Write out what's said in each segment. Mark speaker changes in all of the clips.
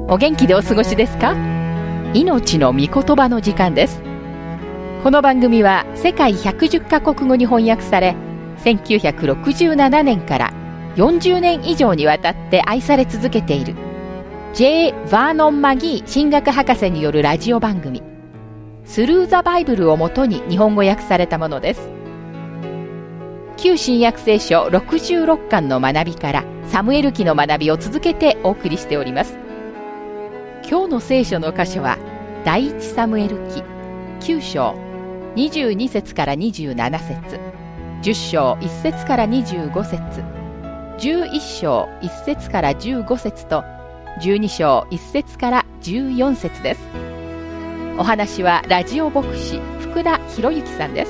Speaker 1: お元気でお過ごしですか？命の御言葉の時間です。この番組は世界110カ国語に翻訳され、1967年から40年以上にわたって愛され続けている J. バーノン・マギー神学博士によるラジオ番組、スルー・ザ・バイブルをもとに日本語訳されたものです。旧新約聖書66巻の学びからサムエル記の学びを続けてお送りしております。今日の聖書の箇所は第一サムエル記9章22節から27節、10章1節から25節、11章1節から15節と12章1節から14節です。お話はラジオ牧師福田博之さんです。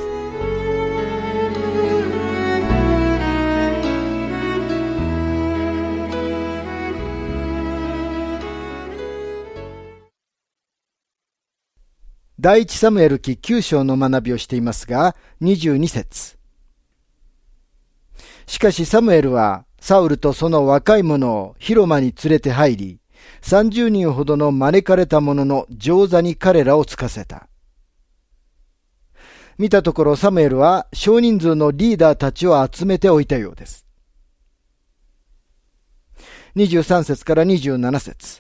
Speaker 2: 第一サムエル記9章の学びをしていますが、22節。しかしサムエルはサウルとその若い者を広間に連れて入り、30人ほどの招かれた者の上座に彼らをつかせた。見たところサムエルは少人数のリーダーたちを集めておいたようです。23節から27節。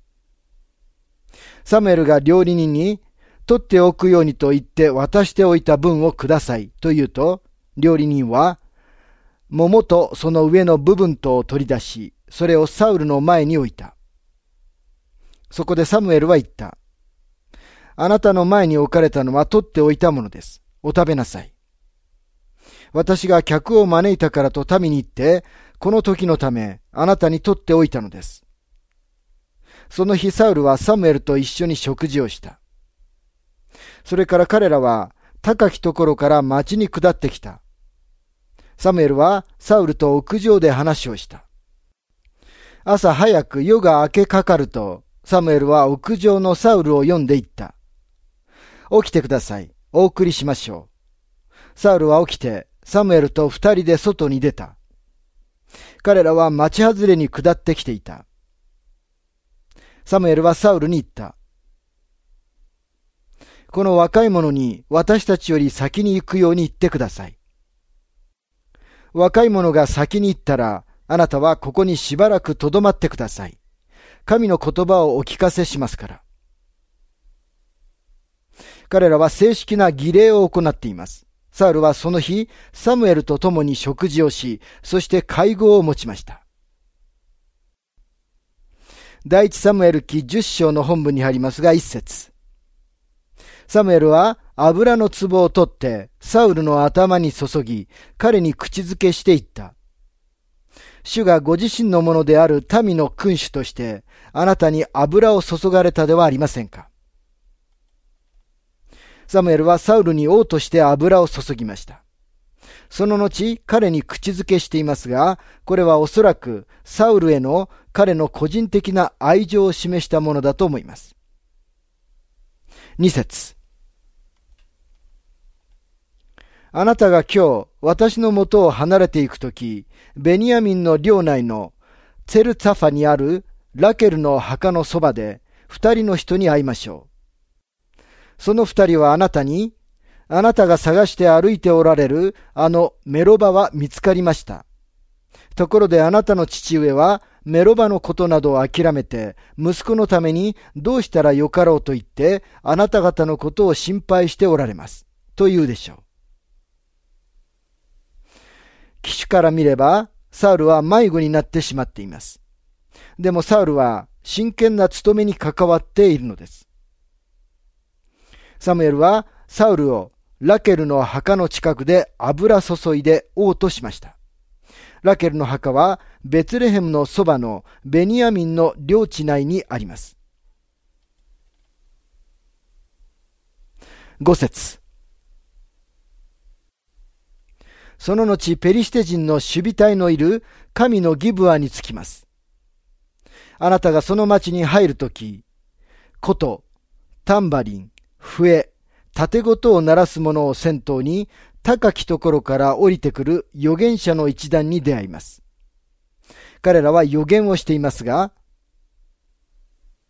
Speaker 2: サムエルが料理人に、取っておくようにと言って渡しておいた分をくださいと言うと、料理人は桃とその上の部分とを取り出し、それをサウルの前に置いた。そこでサムエルは言った。あなたの前に置かれたのは取っておいたものです。お食べなさい。私が客を招いたからと民に言って、この時のためあなたに取っておいたのです。その日サウルはサムエルと一緒に食事をした。それから彼らは高きところから町に下ってきた。サムエルはサウルと屋上で話をした。朝早く夜が明けかかると、サムエルは屋上のサウルを呼んでいった。起きてください。お送りしましょう。サウルは起きて、サムエルと二人で外に出た。彼らは町外れに下ってきていた。サムエルはサウルに言った。この若い者に私たちより先に行くように言ってください。若い者が先に行ったら、あなたはここにしばらくとどまってください。神の言葉をお聞かせしますから。彼らは正式な儀礼を行っています。サウルはその日、サムエルと共に食事をし、そして会合を持ちました。第一サムエル記10章の本文に入りますが、1節。サムエルは油の壺を取ってサウルの頭に注ぎ、彼に口づけしていった。主がご自身のものである民の君主として、あなたに油を注がれたではありませんか。サムエルはサウルに王として油を注ぎました。その後、彼に口づけしていますが、これはおそらくサウルへの彼の個人的な愛情を示したものだと思います。2節。あなたが今日私のもとを離れていくとき、ベニヤミンの領内のツェルツァファにあるラケルの墓のそばで二人の人に会いましょう。その二人はあなたに、あなたが探して歩いておられるあのメロバは見つかりました。ところであなたの父上はメロバのことなどを諦めて、息子のためにどうしたらよかろうと言って、あなた方のことを心配しておられます。と言うでしょう。騎手から見れば、サウルは迷子になってしまっています。でもサウルは真剣な務めに関わっているのです。サムエルはサウルをラケルの墓の近くで油注いで王としました。ラケルの墓はベツレヘムのそばのベニヤミンの領地内にあります。5節。その後、ペリシテ人の守備隊のいる神のギブアに着きます。あなたがその町に入るとき、琴、タンバリン、笛、盾事を鳴らす者を先頭に、高きところから降りてくる預言者の一団に出会います。彼らは預言をしていますが、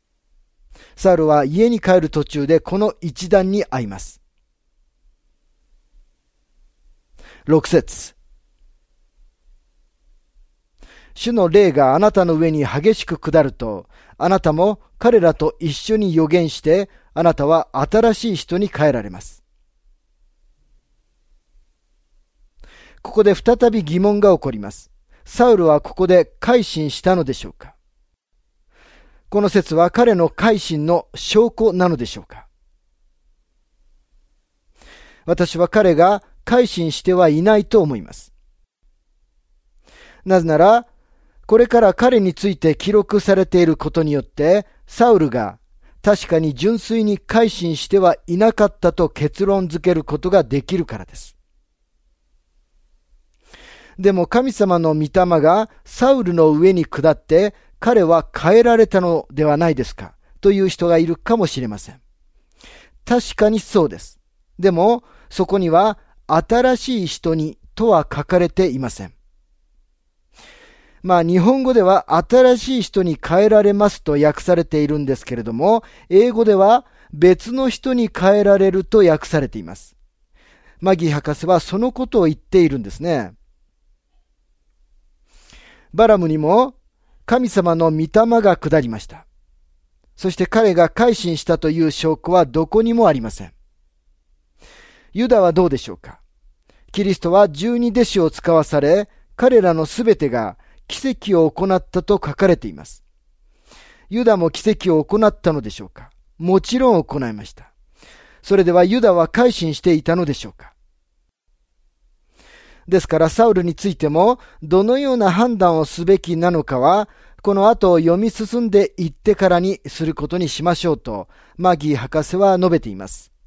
Speaker 2: サウルは家に帰る途中でこの一団に会います。6節。主の霊があなたの上に激しく下ると、あなたも彼らと一緒に預言して、あなたは新しい人に変えられます。ここで再び疑問が起こります。サウルはここで改心したのでしょうか？この説は彼の改心の証拠なのでしょうか？私は彼が改心してはいないと思います。なぜなら、これから彼について記録されていることによって、サウルが確かに純粋に改心してはいなかったと結論づけることができるからです。でも神様の御霊がサウルの上に下って彼は変えられたのではないですかという人がいるかもしれません。確かにそうです。でもそこには新しい人にとは書かれていません。日本語では新しい人に変えられますと訳されているんですけれども、英語では別の人に変えられると訳されています。マギー博士はそのことを言っているんですね。バラムにも神様の御霊が下りました。そして彼が改心したという証拠はどこにもありません。ユダはどうでしょうか？キリストは12弟子を使わされ、彼らのすべてが奇跡を行ったと書かれています。ユダも奇跡を行ったのでしょうか？もちろん行いました。それではユダは改心していたのでしょうか？ですからサウルについてもどのような判断をすべきなのかはこの後を読み進んでいってからにすることにしましょうとマギー博士は述べています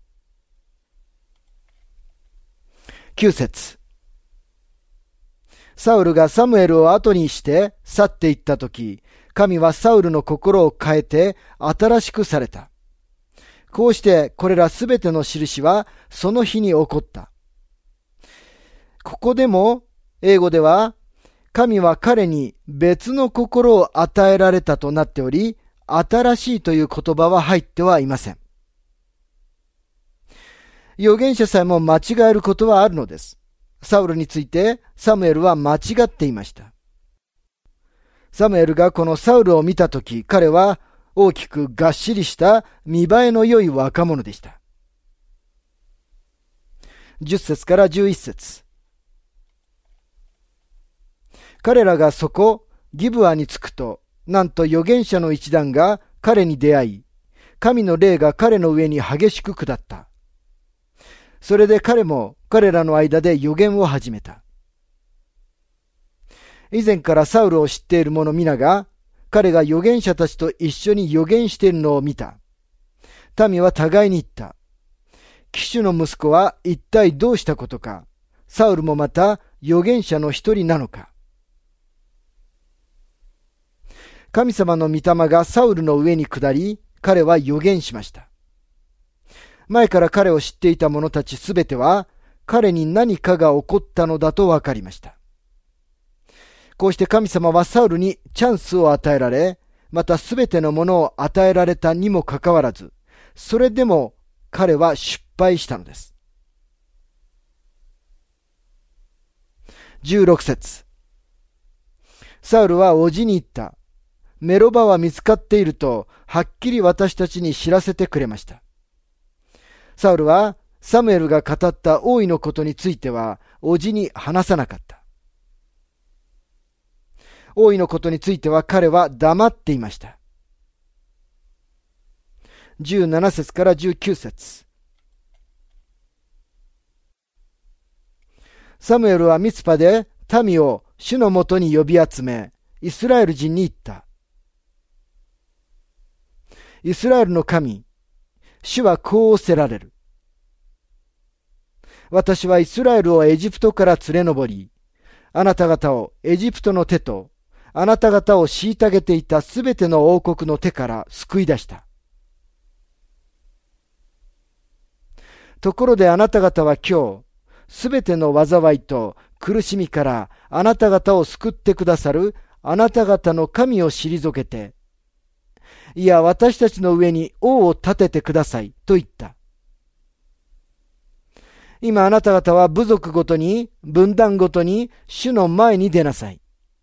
Speaker 2: 。9節。サウルがサムエルを後にして去っていったとき、神はサウルの心を変えて新しくされた。こうしてこれらすべての印はその日に起こった。ここでも英語では神は彼に別の心を与えられたとなっており、新しいという言葉は入ってはいません。預言者さえも間違えることはあるのです。サウルについてサムエルは間違っていました。サムエルがこのサウルを見たとき、彼は大きくがっしりした見栄えの良い若者でした。10節から11節。彼らがそこ、ギブアに着くと、なんと預言者の一団が彼に出会い、神の霊が彼の上に激しく下った。それで彼も彼らの間で預言を始めた。以前からサウルを知っている者皆が、彼が預言者たちと一緒に預言しているのを見た。民は互いに言った。騎手の息子は一体どうしたことか。サウルもまた預言者の一人なのか。神様の御霊がサウルの上に下り、彼は預言しました。前から彼を知っていた者たちすべては、彼に何かが起こったのだと分かりました。こうして神様はサウルにチャンスを与えられ、またすべてのものを与えられたにもかかわらず、それでも彼は失敗したのです。16節。サウルは叔父に言った。メロバは見つかっていると、はっきり私たちに知らせてくれました。サウルは、サムエルが語った王位のことについては、叔父に話さなかった。王位のことについては彼は黙っていました。17節から19節。サムエルはミツパで民を主のもとに呼び集め、イスラエル人に言った。イスラエルの神、主はこう仰せられる。私はイスラエルをエジプトから連れ上り、あなた方をエジプトの手と、あなた方を虐げていたすべての王国の手から救い出した。ところであなた方は今日、すべての災いと苦しみからあなた方を救ってくださるあなた方の神を退けて、 いや、私たちの上に王を立ててくださいと言った。今あなた方は部族ごとに、分断ごとに主の前に出なさい。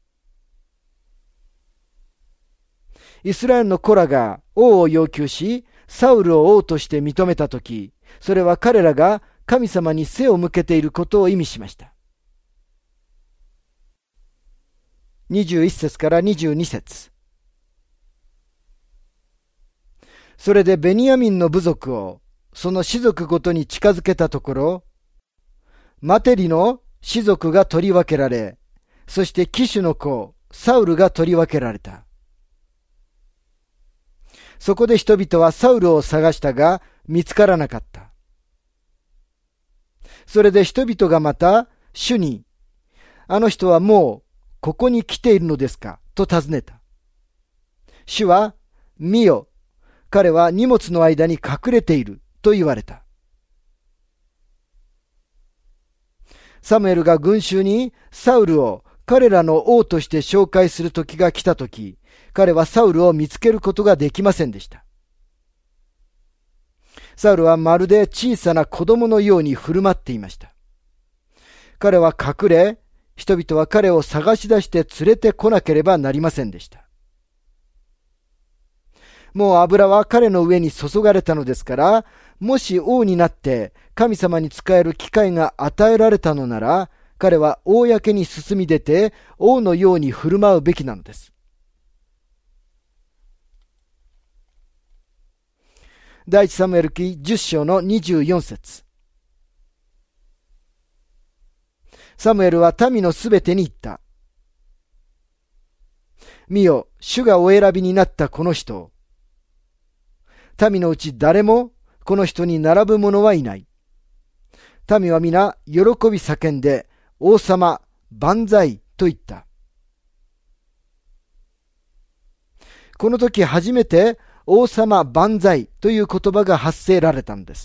Speaker 2: イスラエルの子らが王を要求し、サウルを王として認めたとき、それは彼らが神様に背を向けていることを意味しました。21節から22節。それでベニヤミンの部族をその氏族ごとに近づけたところ、マテリの氏族が取り分けられ、そしてキシュの子サウルが取り分けられた。そこで人々はサウルを探したが見つからなかった。それで人々がまた主に、あの人はもうここに来ているのですかと尋ねた。主は、見よ、彼は荷物の間に隠れていると言われた。サムエルが群衆にサウルを彼らの王として紹介する時が来た時、彼はサウルを見つけることができませんでした。サウルはまるで小さな子供のように振る舞っていました。彼は隠れ、人々は彼を探し出して連れてこなければなりませんでした。もう油は彼の上に注がれたのですから、もし王になって神様に仕える機会が与えられたのなら、彼は公に進み出て王のように振る舞うべきなのです。第一サムエル記10章の24節。サムエルは民のすべてに言った。見よ、主がお選びになったこの人を。民のうち誰もこの人に並ぶ者はいない。民は皆喜び叫んで、王様、万歳と言った。この時初めて王様万歳という言葉が発せられたのです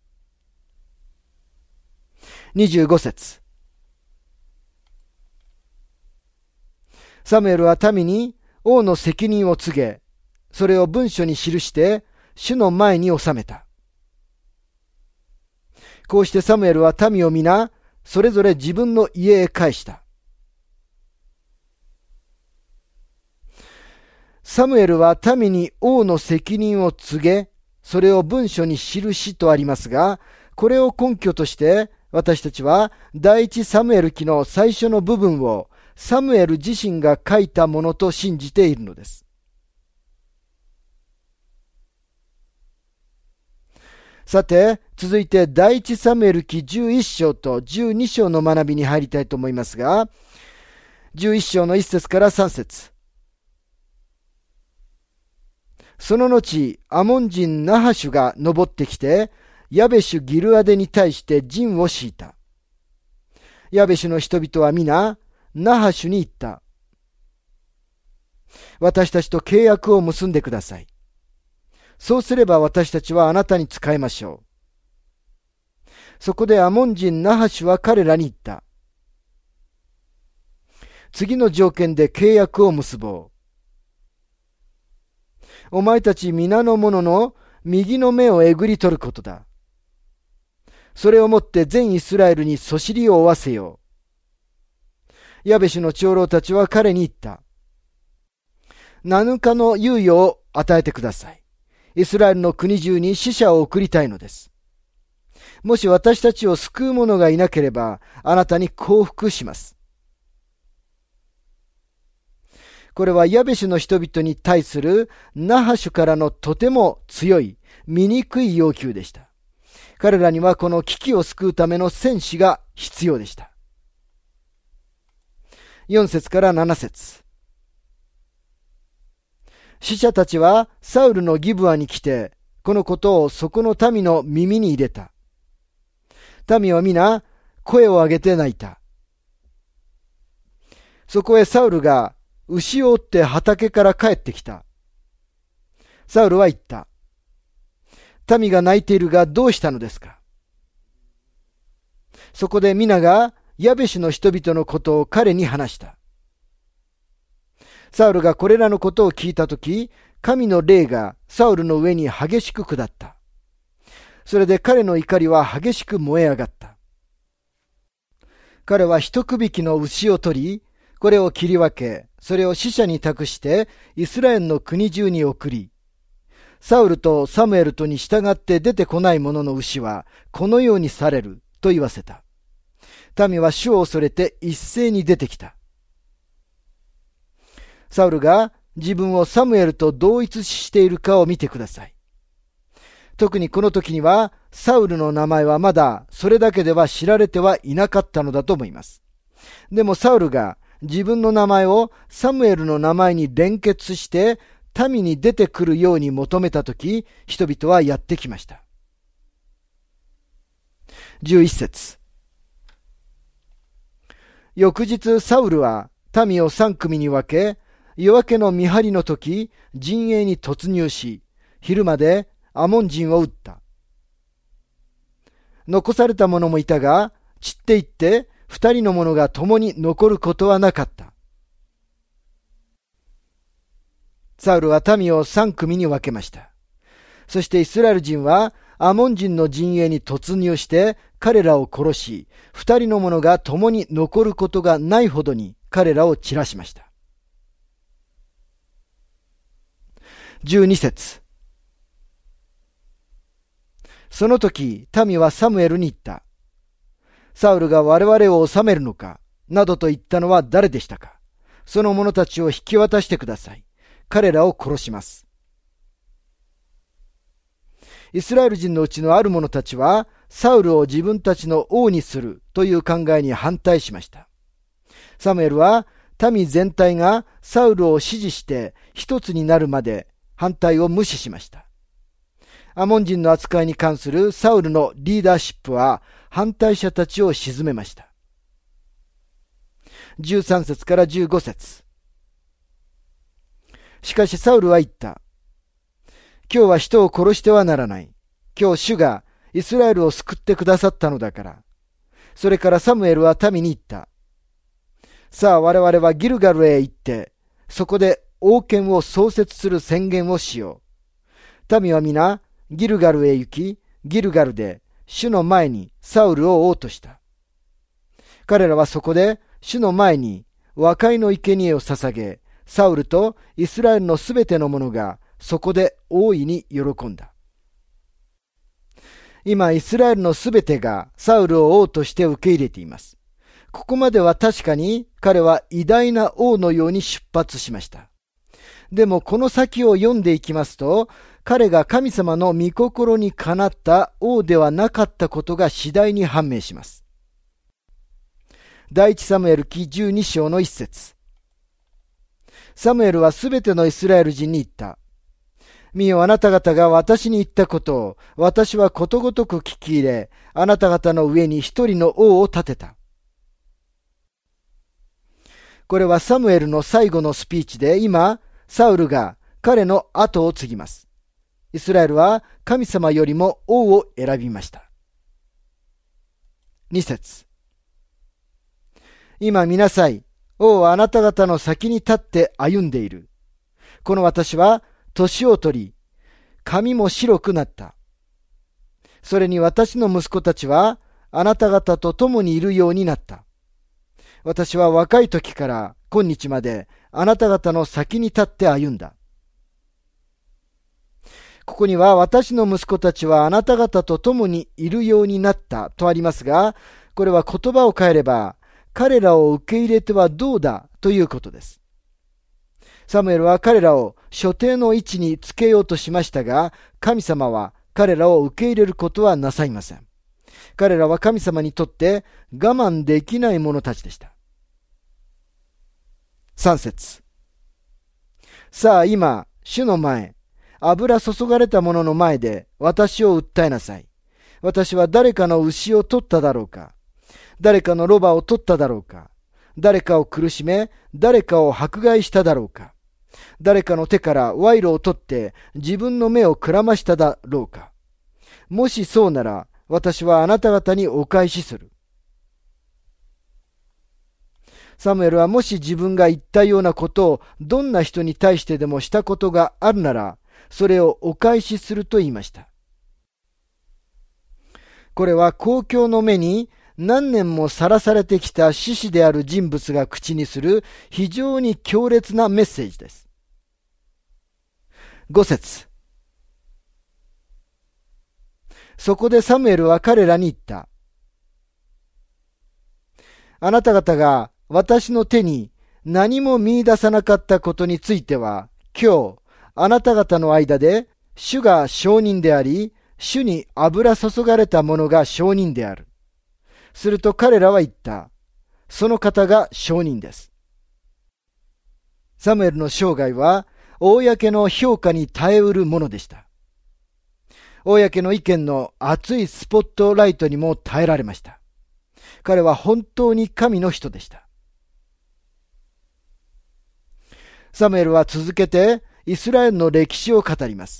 Speaker 2: 。25節。サムエルは民に王の責任を告げ、それを文書に記して主の前に収めた。こうしてサムエルは民を皆それぞれ自分の家へ帰した。サムエルは民に王の責任を告げ、それを文書に記しとありますが、これを根拠として私たちは第一サムエル記の最初の部分をサムエル自身が書いたものと信じているのです。さて、続いて第一サムエル記11章と12章の学びに入りたいと思いますが、11章の1節から3節。その後、アモン人ナハシュが登ってきて、ヤベシュギルアデに対して陣を敷いた。ヤベシュの人々は皆、ナハシュに言った。私たちと契約を結んでください。そうすれば私たちはあなたに仕えましょう。そこでアモン人ナハシュは彼らに言った。次の条件で契約を結ぼう。お前たち皆の者の右の目をえぐり取ることだ。それをもって全イスラエルにそしりを負わせよう。ヤベシュの長老たちは彼に言った。7日の猶予を与えてください。イスラエルの国中に死者を送りたいのです。もし私たちを救う者がいなければ、あなたに降伏します。これはヤベシュの人々に対するナハシュからのとても強い、醜い要求でした。彼らにはこの危機を救うための戦士が必要でした。4節から7節。死者たちはサウルのギブアに来て、このことをそこの民の耳に入れた。民は皆声を上げて泣いた。そこへサウルが牛を追って畑から帰ってきた。サウルは言った。民が泣いているがどうしたのですか。そこで皆がヤベシュの人々のことを彼に話した。サウルがこれらのことを聞いたとき、 神の霊がサウルの上に激しく下った。それで彼の怒りは激しく燃え上がった。彼は一区引きの牛を取り、これを切り分け、それを死者に託してイスラエルの国中に送り、サウルとサムエルとに従って出てこない者の牛はこのようにされると言わせた。民は主を恐れて一斉に出てきた。サウルが自分をサムエルと同一視しているかを見てください。特にこの時にはサウルの名前はまだそれだけでは知られてはいなかったのだと思います。でもサウルが自分の名前をサムエルの名前に連結して民に出てくるように求めたとき、人々はやってきました。11節。翌日サウルは民を3組に分け、夜明けの見張りの時、陣営に突入し、昼までアモン人を撃った。残された者もいたが、散っていって2人の者が共に残ることはなかった。サウルは民を3組に分けました。そしてイスラエル人はアモン人の陣営に突入して彼らを殺し、2人の者が共に残ることがないほどに彼らを散らしました。12節。その時、民はサムエルに言った。サウルが我々を治めるのか、などと言ったのは誰でしたか。その者たちを引き渡してください。彼らを殺します。イスラエル人のうちのある者たちは、サウルを自分たちの王にするという考えに反対しました。サムエルは、民全体がサウルを支持して一つになるまで反対を無視しました。アモン人の扱いに関するサウルのリーダーシップは反対者たちを鎮めました。13節から15節。しかしサウルは言った。今日は人を殺してはならない。今日主がイスラエルを救ってくださったのだから。それからサムエルは民に言った。さあ我々はギルガルへ行って、そこで王権を創設する宣言をしよう。民は皆ギルガルへ行き、ギルガルで主の前にサウルを王とした。彼らはそこで主の前に和解の生贄を捧げ、サウルとイスラエルのすべての者がそこで大いに喜んだ。今イスラエルのすべてがサウルを王として受け入れています。ここまでは確かに彼は偉大な王のように出発しました。でもこの先を読んでいきますと、彼が神様の御心にかなった王ではなかったことが次第に判明します。第一サムエル記12章の一節。サムエルはすべてのイスラエル人に言った。見よ、あなた方が私に言ったことを、私はことごとく聞き入れ、あなた方の上に一人の王を立てた。これはサムエルの最後のスピーチで、今、サウルが彼の後を継ぎます。イスラエルは神様よりも王を選びました。2節。今見なさい。王はあなた方の先に立って歩んでいる。この私は年を取り、髪も白くなった。それに私の息子たちはあなた方と共にいるようになった。私は若い時から今日まであなた方の先に立って歩んだ。ここには私の息子たちはあなた方と共にいるようになったとありますが、これは言葉を変えれば彼らを受け入れてはどうだということです。サムエルは彼らを所定の位置につけようとしましたが、神様は彼らを受け入れることはなさいません。彼らは神様にとって我慢できない者たちでした。3節。さあ今、主の前、油注がれた者の前で私を訴えなさい。私は誰かの牛を取っただろうか。誰かのロバを取っただろうか。誰かを苦しめ、誰かを迫害しただろうか。誰かの手から賄賂を取って自分の目をくらましただろうか。もしそうなら、私はあなた方にお返しする。 サムエルはもし自分が言ったようなことをどんな人に対してでもしたことがあるなら、それをお返しすると言いました。これは公共の目に何年もさらされてきた志士である人物が口にする非常に強烈なメッセージです。5節。そこでサムエルは彼らに言った。あなた方が私の手に何も見出さなかったことについては、今日あなた方の間で主が証人であり、主に油注がれた者が証人である。すると彼らは言った。その方が証人です。サムエルの生涯は、公の評価に耐えうるものでした。公の意見の熱いスポットライトにも耐えられました。彼は本当に神の人でした。サムエルは続けてイスラエルの歴史を語ります。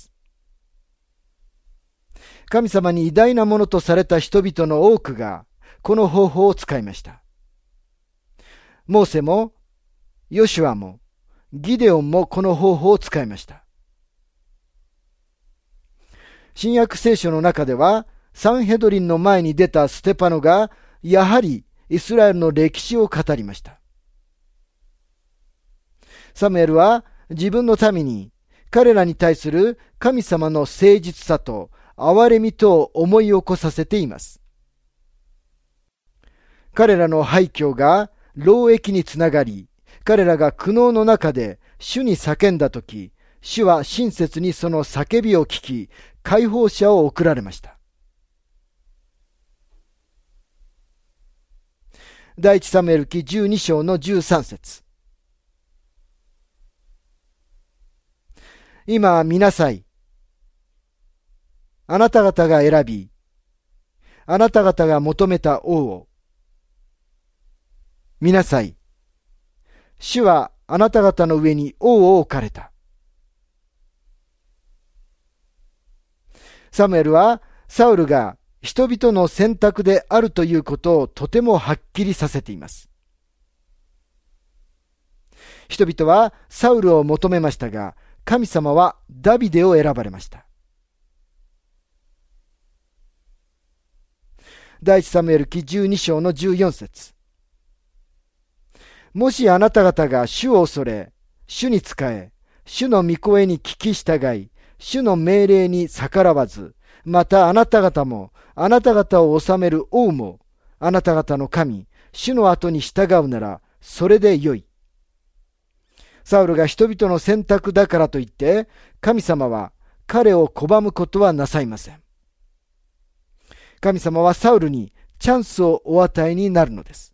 Speaker 2: 神様に偉大なものとされた人々の多くがこの方法を使いました。モーセもヨシュアもギデオンもこの方法を使いました。新約聖書の中ではサンヘドリンの前に出たステパノがやはりイスラエルの歴史を語りました。サムエルは自分の民に彼らに対する神様の誠実さと憐れみとを思い起こさせています。彼らの廃墟が労役につながり、彼らが苦悩の中で主に叫んだとき、主は親切にその叫びを聞き、解放者を送られました。第一サムエル記12章の13節。今見なさい。あなた方が選び、あなた方が求めた王を。見なさい。主はあなた方の上に王を置かれた。サムエルはサウルが人々の選択であるということをとてもはっきりさせています。人々はサウルを求めましたが、神様はダビデを選ばれました。第一サムエル記12章の14節。もしあなた方が主を恐れ、主に仕え、主の御声に聞き従い、主の命令に逆らわず、またあなた方も、あなた方を治める王も、あなた方の神、主の後に従うなら、それでよい。サウルが人々の選択だからといって、神様は彼を拒むことはなさいません。神様はサウルにチャンスをお与えになるのです。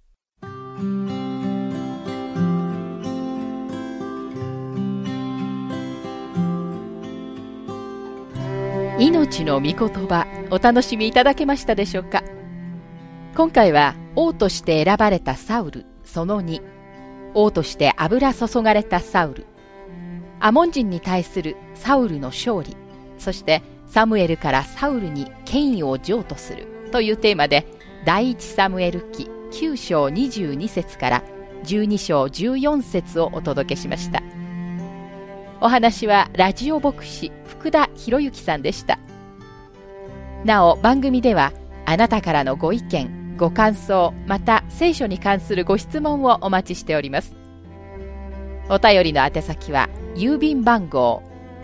Speaker 1: 命の御言葉、お楽しみいただけましたでしょうか。今回は王として選ばれたサウルその2、王として油注がれたサウル、アモン人に対するサウルの勝利、そしてサムエルからサウルに権威を譲渡するというテーマで、第一サムエル記9章22節から12章14節をお届けしました。お話はラジオ牧師福田博之さんでした。なお番組ではあなたからのご意見、ご感想、また聖書に関するご質問をお待ちしております。お便りの宛先は郵便番号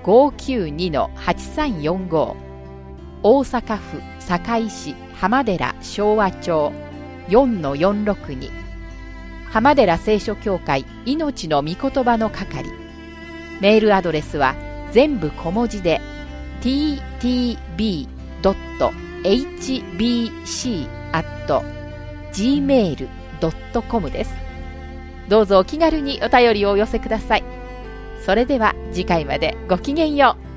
Speaker 1: 592-8345 大阪府堺市浜寺昭和町 4-462 浜寺聖書協会命の御言葉の係。メールアドレスは全部小文字で ttb.hbc@gmail.com です。どうぞお気軽にお便りをお寄せください。それでは次回までごきげんよう。